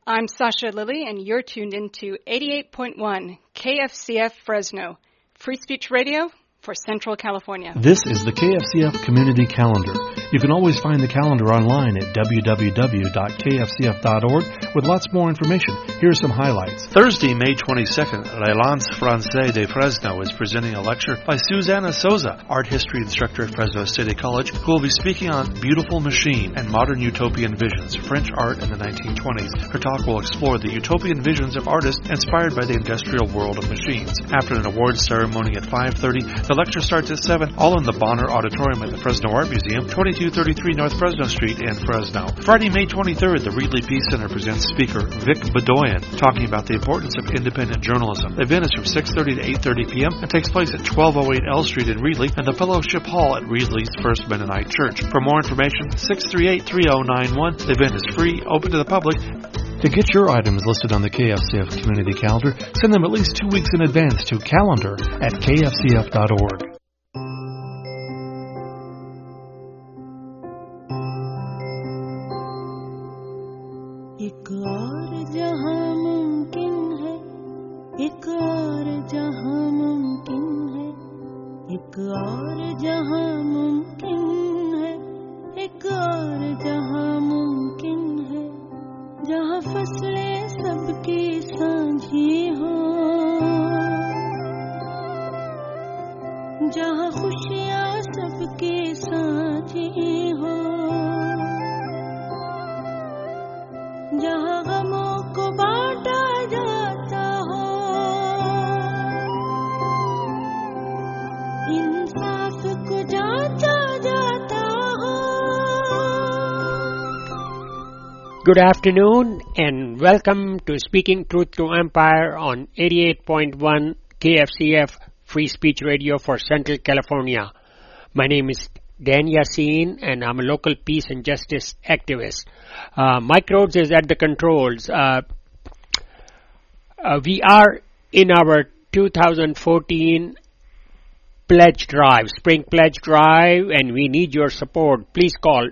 I'm Sasha Lilly, and you're tuned into 88.1 KFCF Fresno, free speech radio for Central California. This is the KFCF Community Calendar. You can always find the calendar online at www.kfcf.org with lots more information. Here are some highlights. Thursday, May 22nd, L'Alliance Française de Fresno is presenting a lecture by Susanna Souza, art history instructor at Fresno City College, who will be speaking on Beautiful Machine and Modern Utopian Visions, French Art in the 1920s. Her talk will explore the utopian visions of artists inspired by the industrial world of machines. After an awards ceremony at 5:30, the lecture starts at 7, all in the Bonner Auditorium at the Fresno Art Museum, 2233 North Fresno Street in Fresno. Friday, May 23rd, the Reedley Peace Center presents speaker Vic Bedoyan, talking about the importance of independent journalism. The event is from 6:30 to 8:30 p.m. and takes place at 1208 L Street in Reedley and the Fellowship Hall at Reedley's First Mennonite Church. For more information, 638-3091. The event is free, open to the public. To get your items listed on the KFCF Community Calendar, send them at least 2 weeks in advance to calendar@kfcf.org. एक और जहां मुमकिन है, एक और जहां मुमकिन है, एक और जहां मुमकिन है, एक और जहां मुमकिन है, जहां फसलें सबकी साझी हो, जहां खुशियां सबकी साझी हो, जहां गमों को बांटा जाता हो, इंसाफ को जांचा जाता हो. Good afternoon and welcome to Speaking Truth to Empire on 88.1 KFCF Free Speech Radio for Central California. My name is Dan Yassin and I'm a local peace and justice activist. Mike Rhodes is at the controls. We are in our 2014 pledge drive, spring pledge drive, and we need your support. Please call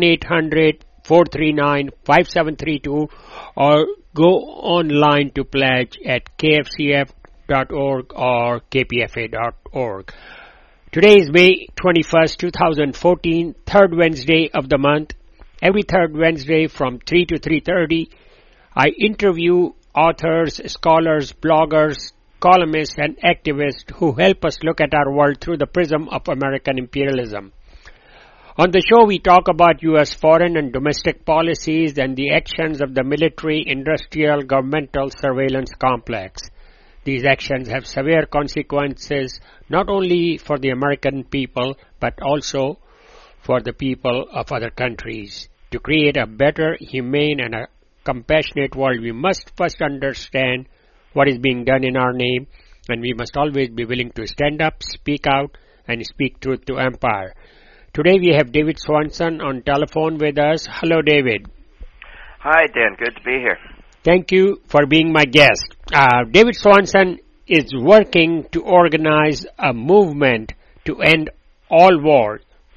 1-800-439-5732 or go online to pledge at kfcf.org or kpfa.org. Today is May 21st, 2014, third Wednesday of the month. Every third Wednesday from 3 to 3:30, I interview authors, scholars, bloggers, columnists, and activists who help us look at our world through the prism of American imperialism. On the show, we talk about U.S. foreign and domestic policies and the actions of the military, industrial, governmental surveillance complex. These actions have severe consequences not only for the American people, but also for the people of other countries. To create a better, humane, and a compassionate world, we must first understand what is being done in our name, and we must always be willing to stand up, speak out, and speak truth to empire. Today we have David Swanson on telephone with us. Hello, David. Hi, Dan. Good to be here. Thank you for being my guest. David Swanson is working to organize a movement to end all war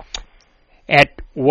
at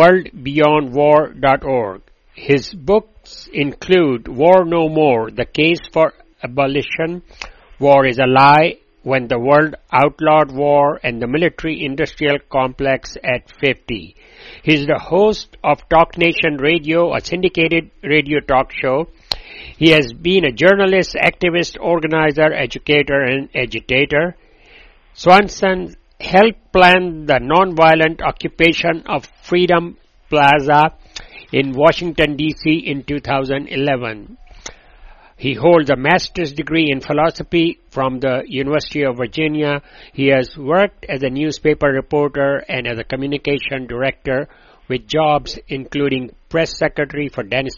worldbeyondwar.org. His books include War No More, The Case for Abolition, War is a Lie, When the World Outlawed War, and the Military-Industrial Complex at 50. He is the host of Talk Nation Radio, a syndicated radio talk show. He has been a journalist, activist, organizer, educator, and agitator. Swanson helped plan the nonviolent occupation of Freedom Plaza in Washington, D.C. in 2011. He holds a master's degree in philosophy from the University of Virginia. He has worked as a newspaper reporter and as a communication director with jobs including press secretary for Dennis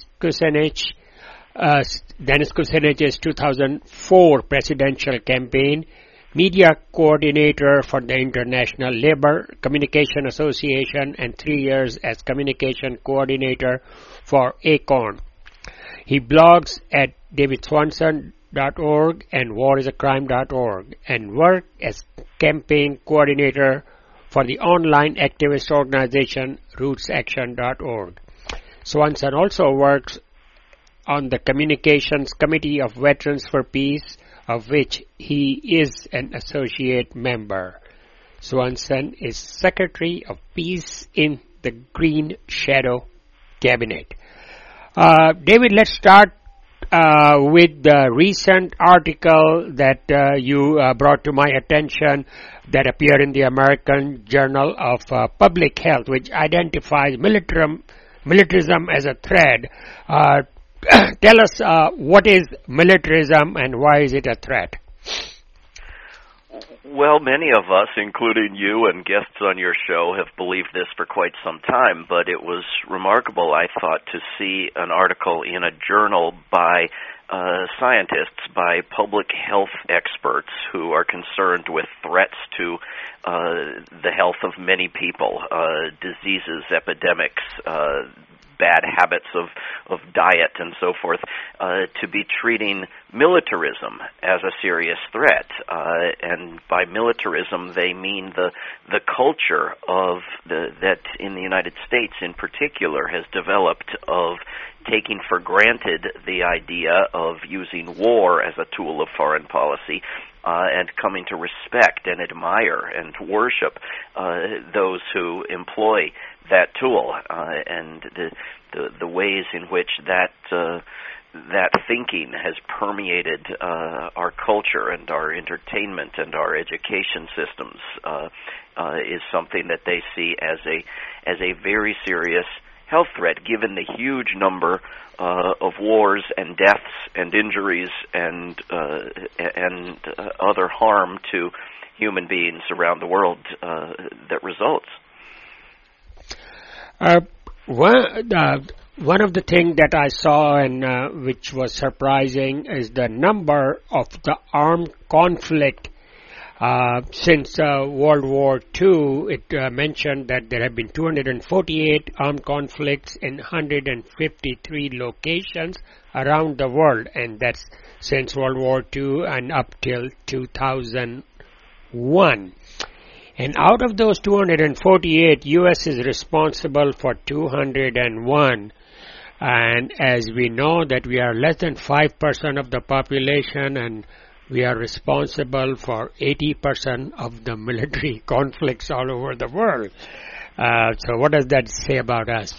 Kucinich's 2004 presidential campaign, media coordinator for the International Labor Communication Association, and 3 years as communication coordinator for ACORN. He blogs at davidswanson.org and warisacrime.org and worked as campaign coordinator for the online activist organization rootsaction.org. Swanson also works on the Communications Committee of Veterans for Peace, of which he is an associate member. Swanson is Secretary of Peace in the Green Shadow Cabinet. David, let's start with the recent article that you brought to my attention that appeared in the American Journal of Public Health, which identifies militarism as a threat. Tell us what is militarism and why is it a threat? Well, many of us, including you and guests on your show, have believed this for quite some time, but it was remarkable, I thought, to see an article in a journal by scientists, by public health experts who are concerned with threats to the health of many people, diseases, epidemics, bad habits of diet and so forth, to be treating militarism as a serious threat. And by militarism, they mean the culture of that in the United States in particular has developed of taking for granted the idea of using war as a tool of foreign policy, and coming to respect and admire and worship those who employ that tool, and the ways in which that thinking has permeated our culture and our entertainment and our education systems is something that they see as a very serious health threat, given the huge number of wars and deaths and injuries and other harm to human beings around the world that results. One of the things that I saw and which was surprising is the number of the armed conflict since World War II. It mentioned that there have been 248 armed conflicts in 153 locations around the world, and that's since World War II and up till 2001. And out of those 248, U.S. is responsible for 201. And as we know that we are less than 5% of the population, and we are responsible for 80% of the military conflicts all over the world. So what does that say about us?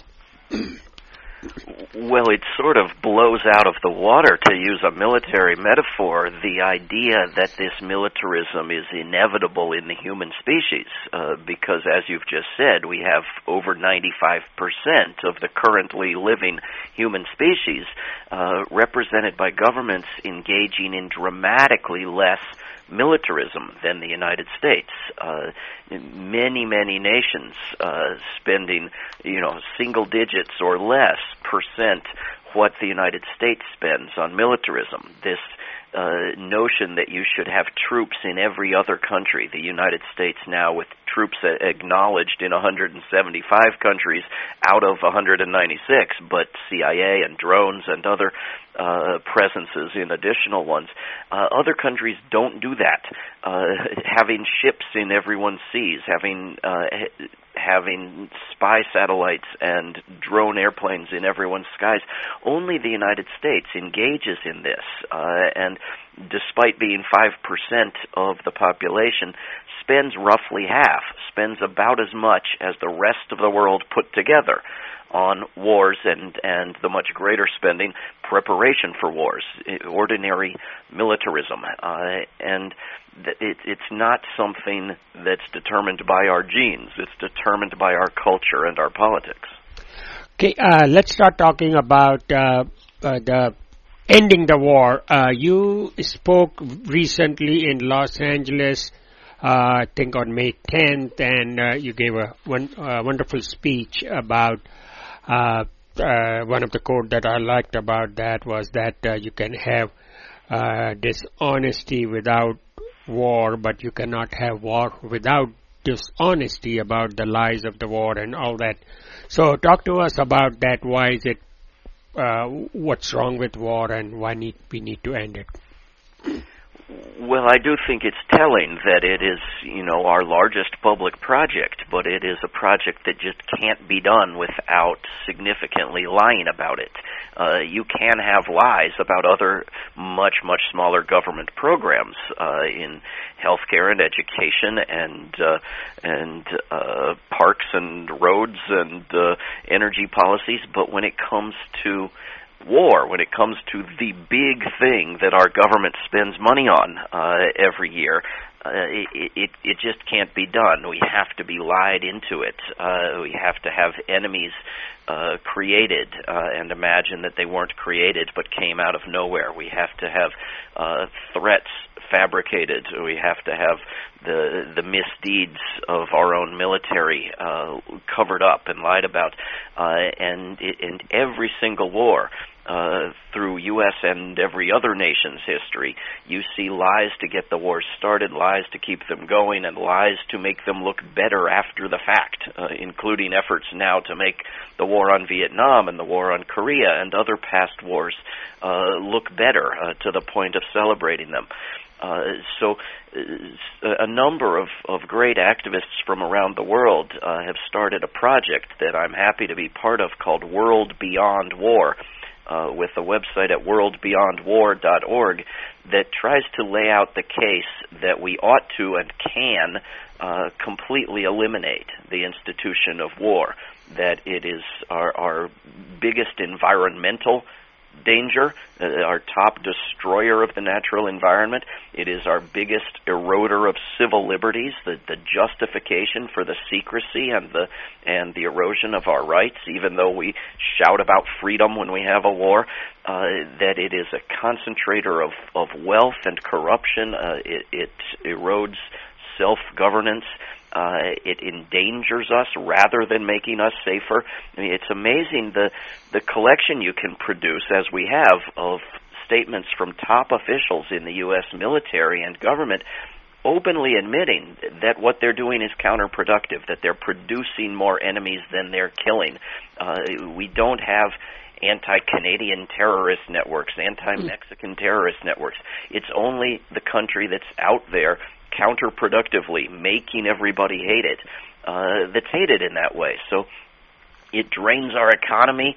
Well, it sort of blows out of the water, to use a military metaphor, the idea that this militarism is inevitable in the human species, because, as you've just said, we have over 95% of the currently living human species represented by governments engaging in dramatically less militarism than the United States. Many nations spending, single digits or less percent what the United States spends on militarism. This notion that you should have troops in every other country, the United States now with troops acknowledged in 175 countries out of 196, but CIA and drones and other presences in additional ones. Other countries don't do that. Having ships in everyone's seas, having spy satellites and drone airplanes in everyone's skies. Only the United States engages in this, and despite being 5% of the population, spends roughly half, spends about as much as the rest of the world put together on wars and the much greater spending preparation for wars, ordinary militarism. And it's not something that's determined by our genes. It's determined by our culture and our politics. Okay, let's start talking about the ending the war. You spoke recently in Los Angeles, I think on May 10th, and you gave a wonderful speech about one of the quotes that I liked about that was that you can have dishonesty without war, but you cannot have war without dishonesty about the lies of the war and all that. So talk to us about that. Why is it, what's wrong with war and why we need to end it? Well, I do think it's telling that it is, our largest public project, but it is a project that just can't be done without significantly lying about it. You can have lies about other much, much smaller government programs in healthcare and education and parks and roads and energy policies, but when it comes to war, when it comes to the big thing that our government spends money on every year, it just can't be done. We have to be lied into it. We have to have enemies created and imagine that they weren't created but came out of nowhere. We have to have threats fabricated. We have to have the misdeeds of our own military covered up and lied about. And in every single war, through U.S. and every other nation's history, you see lies to get the wars started, lies to keep them going, and lies to make them look better after the fact, including efforts now to make the war on Vietnam and the war on Korea and other past wars look better to the point of celebrating them. So a number of great activists from around the world have started a project that I'm happy to be part of called World Beyond War, with a website at worldbeyondwar.org that tries to lay out the case that we ought to and can completely eliminate the institution of war, that it is our biggest environmental danger, our top destroyer of the natural environment. It is our biggest eroder of civil liberties, the justification for the secrecy and the erosion of our rights, even though we shout about freedom when we have a war, that it is a concentrator of wealth and corruption. It erodes self-governance. It endangers us rather than making us safer. I mean, it's amazing the collection you can produce, as we have, of statements from top officials in the U.S. military and government openly admitting that what they're doing is counterproductive, that they're producing more enemies than they're killing. We don't have anti-Canadian terrorist networks, anti-Mexican terrorist networks. It's only the country that's out there counterproductively making everybody hate it, that's hated in that way. So it drains our economy.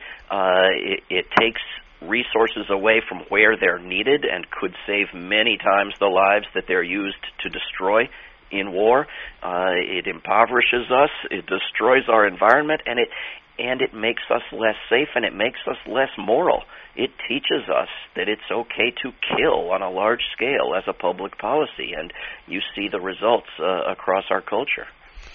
It takes resources away from where they're needed and could save many times the lives that they're used to destroy in war. It impoverishes us. It destroys our environment, and it makes us less safe, and it makes us less moral. It teaches us that it's okay to kill on a large scale as a public policy, and you see the results across our culture.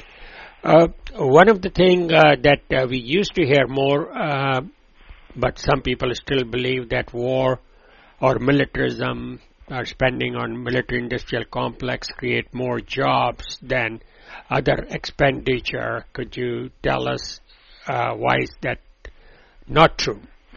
One of the things that we used to hear more, but some people still believe that war or militarism or spending on military-industrial complex create more jobs than other expenditure. Could you tell us why is that not true?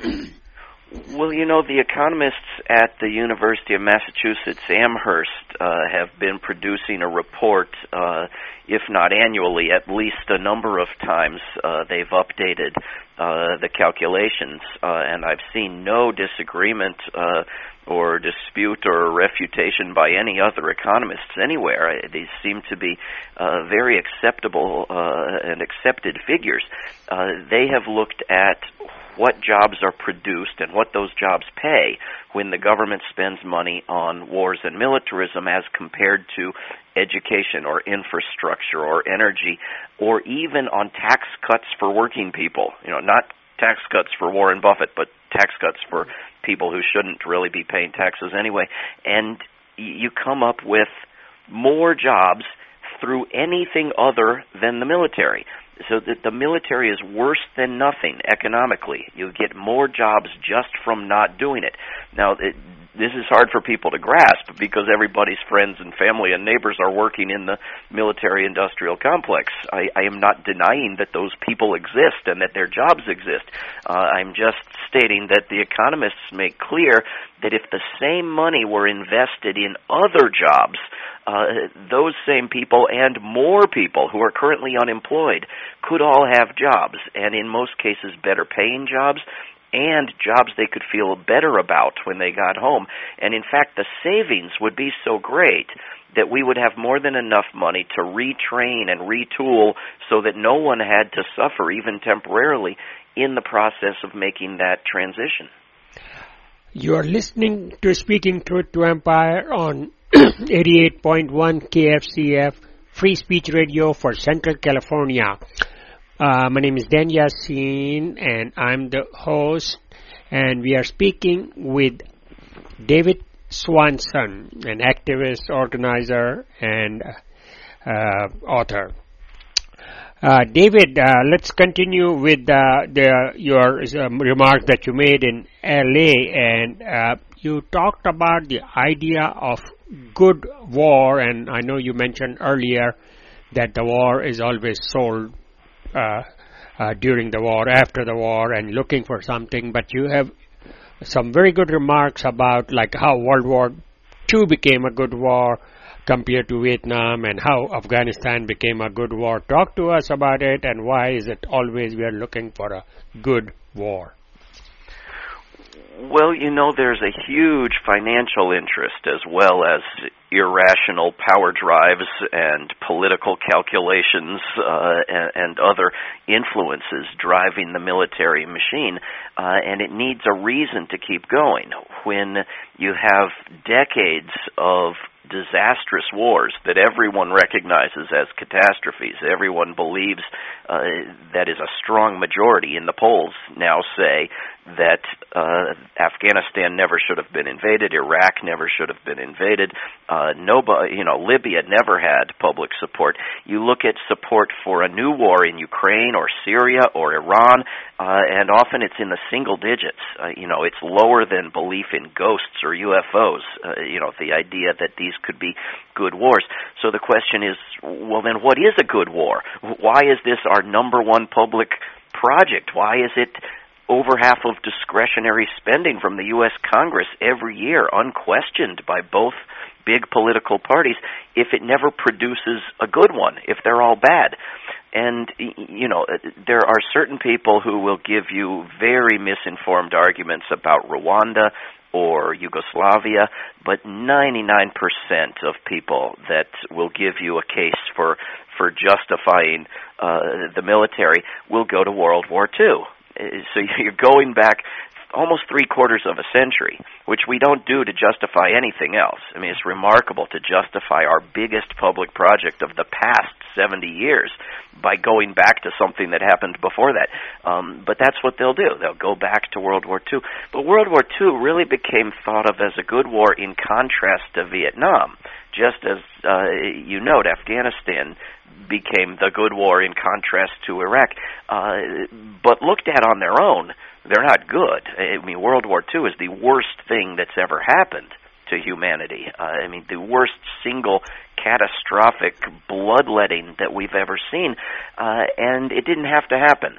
Well, the economists at the University of Massachusetts Amherst have been producing a report, if not annually, at least a number of times. They've updated the calculations, and I've seen no disagreement or dispute or refutation by any other economists anywhere. These seem to be very acceptable and accepted figures. They have looked at what jobs are produced and what those jobs pay when the government spends money on wars and militarism as compared to education or infrastructure or energy, or even on tax cuts for working people. Not tax cuts for Warren Buffett, but tax cuts for people who shouldn't really be paying taxes anyway. And you come up with more jobs through anything other than the military. So that the military is worse than nothing economically. You get more jobs just from not doing it. Now, this is hard for people to grasp because everybody's friends and family and neighbors are working in the military-industrial complex. I am not denying that those people exist and that their jobs exist. I'm just stating that the economists make clear that if the same money were invested in other jobs, those same people and more people who are currently unemployed could all have jobs, and in most cases better paying jobs, and jobs they could feel better about when they got home. And in fact, the savings would be so great that we would have more than enough money to retrain and retool so that no one had to suffer, even temporarily, in the process of making that transition. You are listening to Speaking Truth to Empire on 88.1 KFCF, Free Speech Radio for Central California. My name is Dan Yassin, and I'm the host, and we are speaking with David Swanson, an activist, organizer, and author. David, let's continue with your remark that you made in LA, and you talked about the idea of good war, and I know you mentioned earlier that the war is always sold during the war, after the war, and looking for something, but you have some very good remarks about like how World War II became a good war compared to Vietnam, and how Afghanistan became a good war. Talk to us about it, and why is it always we are looking for a good war? Well, you know, there's a huge financial interest as well as irrational power drives and political calculations and other influences driving the military machine, and it needs a reason to keep going. When you have decades of disastrous wars that everyone recognizes as catastrophes, everyone believes that is a strong majority in the polls now say that Afghanistan never should have been invaded, Iraq never should have been invaded, Libya never had public support. You look at support for a new war in Ukraine or Syria or Iran, and often it's in the single digits. It's lower than belief in ghosts or UFOs, the idea that these could be good wars. So the question is, well, then what is a good war? Why is this our number one public project? Why is it over half of discretionary spending from the U.S. Congress every year, unquestioned by both big political parties, if it never produces a good one, if they're all bad? And, there are certain people who will give you very misinformed arguments about Rwanda or Yugoslavia, but 99% of people that will give you a case for justifying the military will go to World War II. So you're going back almost 3/4 of a century, which we don't do to justify anything else. I mean, it's remarkable to justify our biggest public project of the past 70 years by going back to something that happened before that. But that's what they'll do. They'll go back to World War II. But World War II really became thought of as a good war in contrast to Vietnam. Just as you note, Afghanistan became the good war in contrast to Iraq. But looked at on their own, they're not good. I mean, World War II is the worst thing that's ever happened to humanity. The worst single catastrophic bloodletting that we've ever seen, and it didn't have to happen.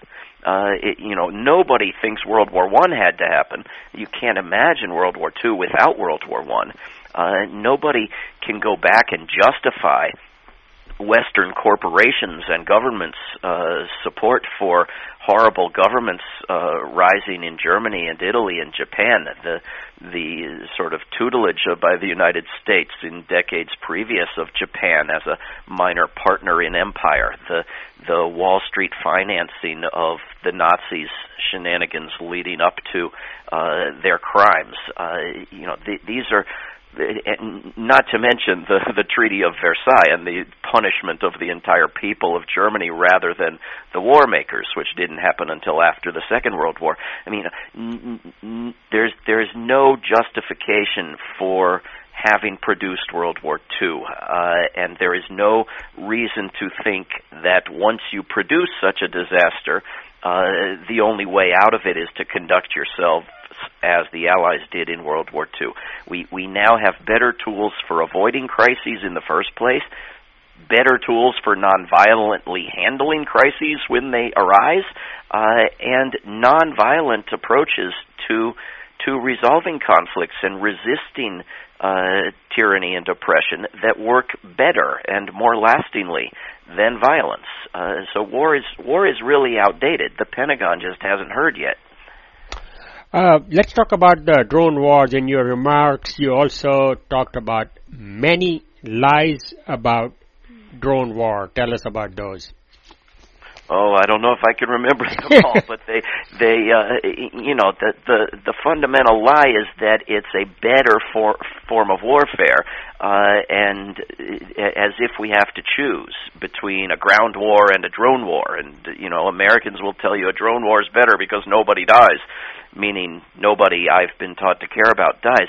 Nobody thinks World War I had to happen. You can't imagine World War II without World War I. Nobody can go back and justify Western corporations and governments' support for horrible governments rising in Germany and Italy and Japan, the sort of tutelage by the United States in decades previous of Japan as a minor partner in empire, the Wall Street financing of the Nazis' shenanigans leading up to their crimes. These are, not to mention the Treaty of Versailles and the punishment of the entire people of Germany rather than the war makers, which didn't happen until after the Second World War. I mean, there's no justification for having produced World War II, and there is no reason to think that once you produce such a disaster, the only way out of it is to conduct yourself as the Allies did in World War II. We now have better tools for avoiding crises in the first place, better tools for nonviolently handling crises when they arise, and nonviolent approaches to resolving conflicts and resisting tyranny and oppression that work better and more lastingly than violence. So war is really outdated. The Pentagon just hasn't heard yet. Let's talk about the drone wars. In your remarks, you also talked about many lies about drone war. Tell us about those. Oh, I don't know if I can remember them all, but the fundamental lie is that it's a better form of warfare, and as if we have to choose between a ground war and a drone war. And, Americans will tell you a drone war is better because nobody dies, meaning nobody I've been taught to care about dies.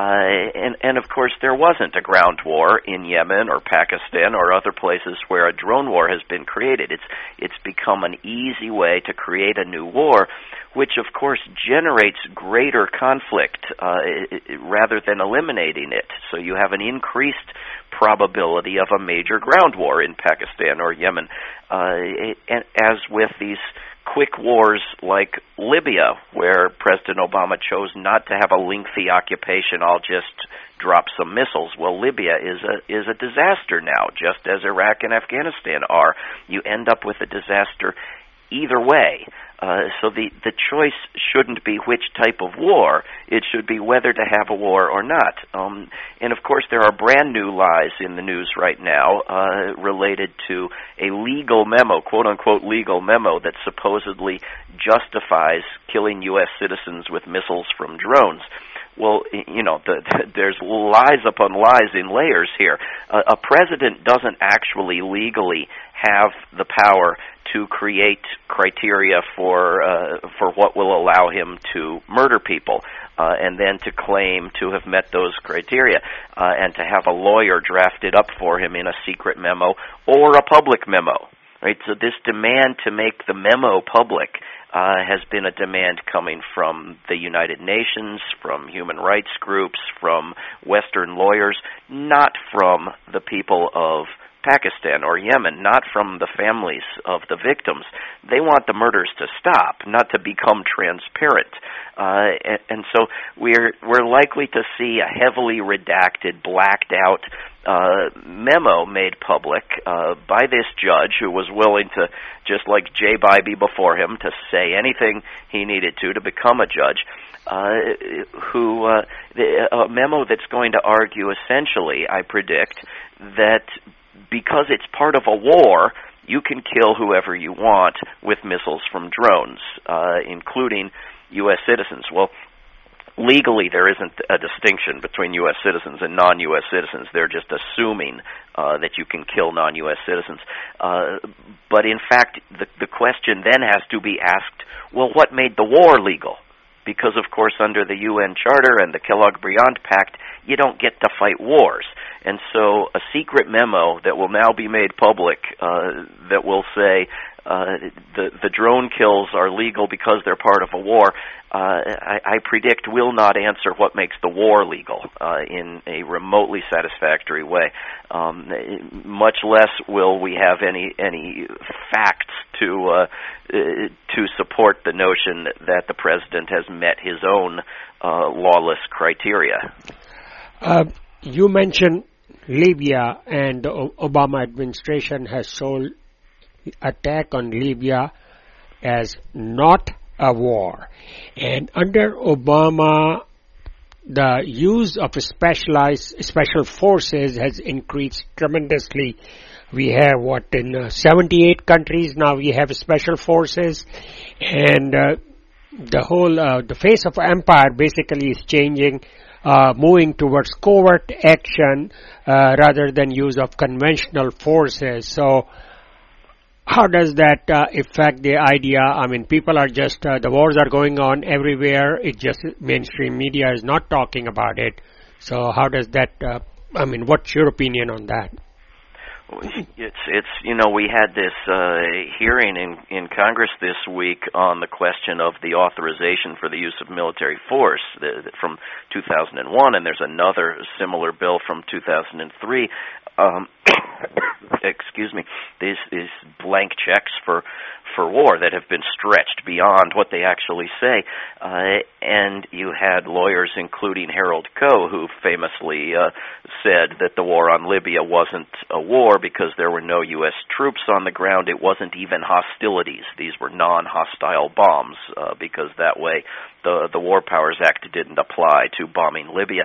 And of course, there wasn't a ground war in Yemen or Pakistan or other places where a drone war has been created. It's become an easy way to create a new war, which of course generates greater conflict rather than eliminating it. So you have an increased probability of a major ground war in Pakistan or Yemen. And as with these quick wars like Libya, where President Obama chose not to have a lengthy occupation, I'll just drop some missiles. Well, Libya is a disaster now, just as Iraq and Afghanistan are. You end up with a disaster either way. So the choice shouldn't be which type of war. It should be whether to have a war or not. And of course, there are brand new lies in the news right now related to a legal memo, quote-unquote legal memo, that supposedly justifies killing U.S. citizens with missiles from drones. Well, there's lies upon lies in layers here. A president doesn't actually legally have the power to create criteria for what will allow him to murder people, and then to claim to have met those criteria, and to have a lawyer draft it up for him in a secret memo or a public memo. Right? So this demand to make the memo public has been a demand coming from the United Nations, from human rights groups, from Western lawyers, not from the people of Pakistan or Yemen, not from the families of the victims. They want the murders to stop, not to become transparent. And so we're likely to see a heavily redacted, blacked out memo made public by this judge who was willing to, just like Jay Bybee before him, to say anything he needed to become a judge. A memo that's going to argue essentially, I predict, that because it's part of a war, you can kill whoever you want with missiles from drones, including U.S. citizens. Well, legally, there isn't a distinction between U.S. citizens and non-U.S. citizens. They're just assuming that you can kill non-U.S. citizens. But in fact, the question then has to be asked, well, what made the war legal? Because, of course, under the UN Charter and the Kellogg-Briand Pact, you don't get to fight wars. And so a secret memo that will now be made public that will say the drone kills are legal because they're part of a war, I predict will not answer what makes the war legal in a remotely satisfactory way. Much less will we have any facts to support the notion that the president has met his own lawless criteria. You mentioned Libya, and the Obama administration has sold attack on Libya as not a war. And under Obama, the use of special forces has increased tremendously. We have, in 78 countries now we have special forces, and the face of empire basically is changing, moving towards covert action rather than use of conventional forces. So how does that affect the idea? I mean, people are just, the wars are going on everywhere. It just, mainstream media is not talking about it. So how does that, what's your opinion on that? We had this hearing in Congress this week on the question of the authorization for the use of military force from 2001, and there's another similar bill from 2003. excuse me, these blank checks for war that have been stretched beyond what they actually say. And you had lawyers, including Harold Koh, who famously said that the war on Libya wasn't a war because there were no U.S. troops on the ground. It wasn't even hostilities. These were non-hostile bombs because that way the War Powers Act didn't apply to bombing Libya.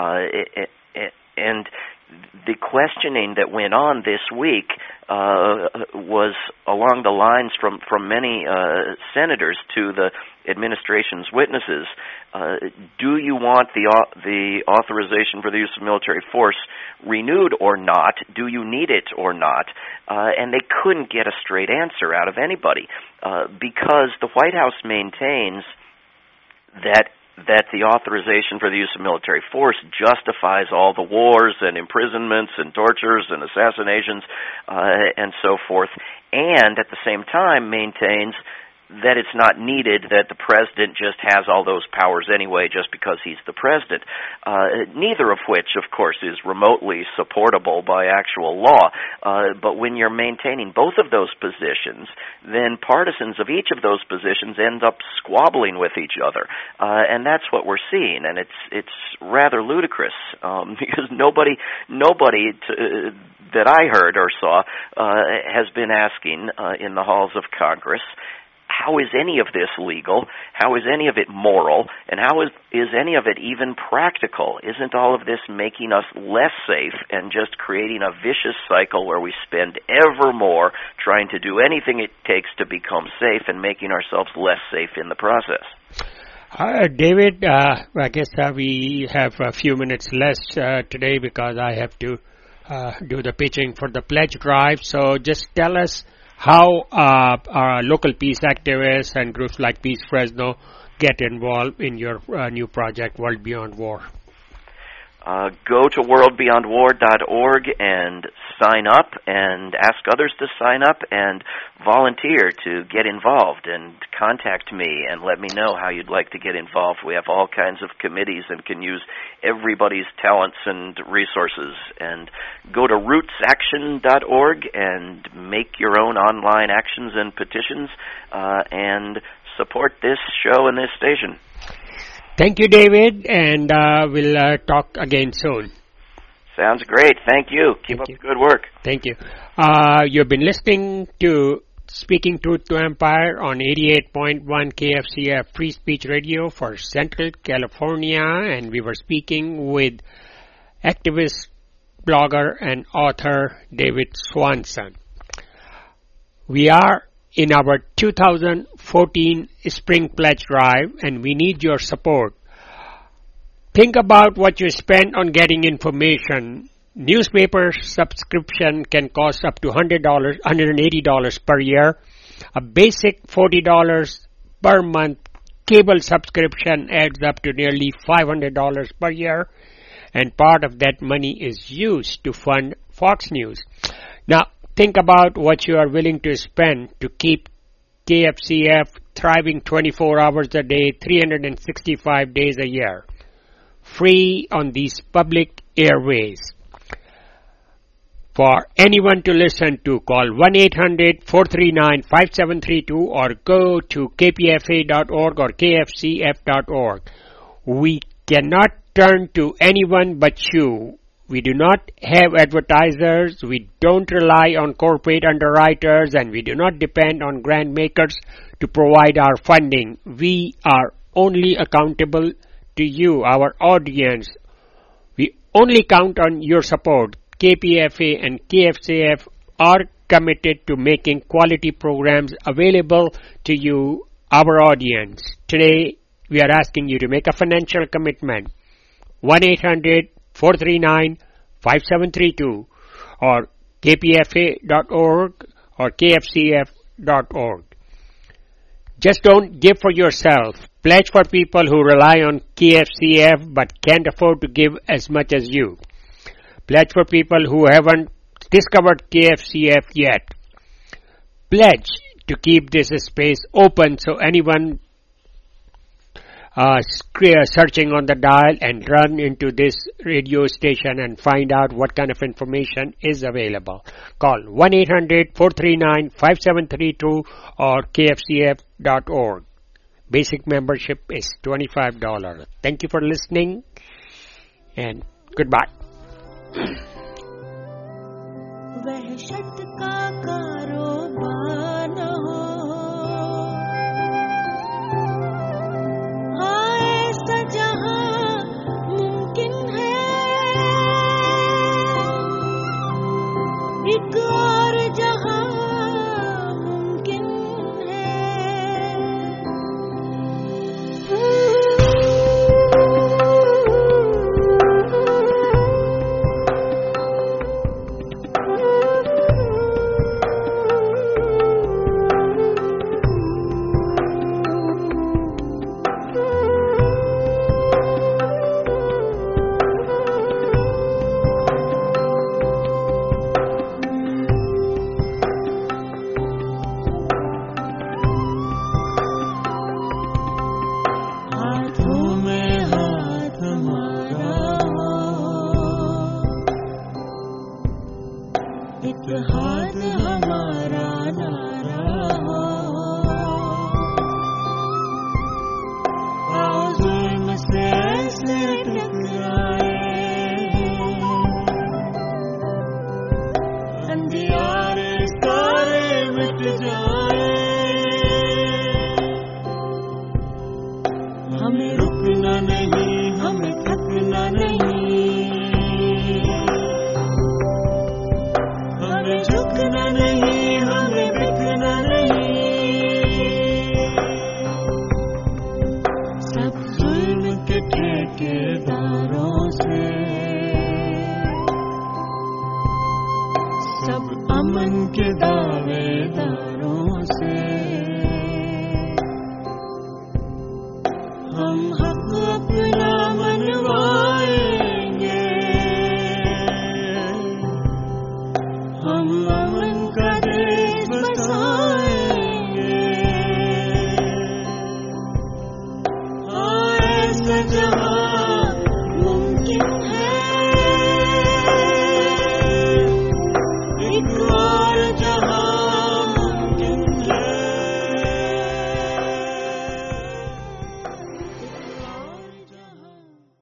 And the questioning that went on this week was along the lines from many senators to the administration's witnesses. Do you want the authorization for the use of military force renewed or not? Do you need it or not? And they couldn't get a straight answer out of anybody because the White House maintains that the authorization for the use of military force justifies all the wars and imprisonments and tortures and assassinations and so forth, and at the same time maintains that it's not needed, that the president just has all those powers anyway just because he's the president, neither of which, of course, is remotely supportable by actual law. But when you're maintaining both of those positions, then partisans of each of those positions end up squabbling with each other. And that's what we're seeing, and it's rather ludicrous because nobody that I heard or saw has been asking in the halls of Congress, how is any of this legal? How is any of it moral? And how is any of it even practical? Isn't all of this making us less safe and just creating a vicious cycle where we spend ever more trying to do anything it takes to become safe and making ourselves less safe in the process? David, I guess we have a few minutes less today because I have to do the pitching for the pledge drive. So just tell us how our local peace activists and groups like Peace Fresno get involved in your new project, World Beyond War. Go to worldbeyondwar.org and sign up and ask others to sign up and volunteer to get involved and contact me and let me know how you'd like to get involved. We have all kinds of committees and can use everybody's talents and resources. And go to rootsaction.org and make your own online actions and petitions and support this show and this station. Thank you, David, and we'll talk again soon. Sounds great. Thank you. Keep up the good work. Thank you. You've been listening to Speaking Truth to Empire on 88.1 KFCF Free Speech Radio for Central California, and we were speaking with activist, blogger, and author David Swanson. We are in our 2014 Spring Pledge Drive, and we need your support. Think about what you spend on getting information. Newspaper subscription can cost up to $180 per year. A basic $40 per month cable subscription adds up to nearly $500 per year, and part of that money is used to fund Fox News. Now, think about what you are willing to spend to keep KFCF thriving 24 hours a day, 365 days a year, free on these public airways. For anyone to listen to, call 1-800-439-5732 or go to kpfa.org or kfcf.org. We cannot turn to anyone but you. We do not have advertisers, we don't rely on corporate underwriters, and we do not depend on grant makers to provide our funding. We are only accountable to you, our audience. We only count on your support. KPFA and KFCF are committed to making quality programs available to you, our audience. Today, we are asking you to make a financial commitment. 1-800-439-5732 or kpfa.org or kfcf.org. Just don't give for yourself. Pledge for people who rely on KFCF but can't afford to give as much as you. Pledge for people who haven't discovered KFCF yet. Pledge to keep this space open so anyone searching on the dial and run into this radio station and find out what kind of information is available. Call 1-800-439-5732 or kfcf.org. Basic membership is $25. Thank you for listening and goodbye. वहशत का कारोबार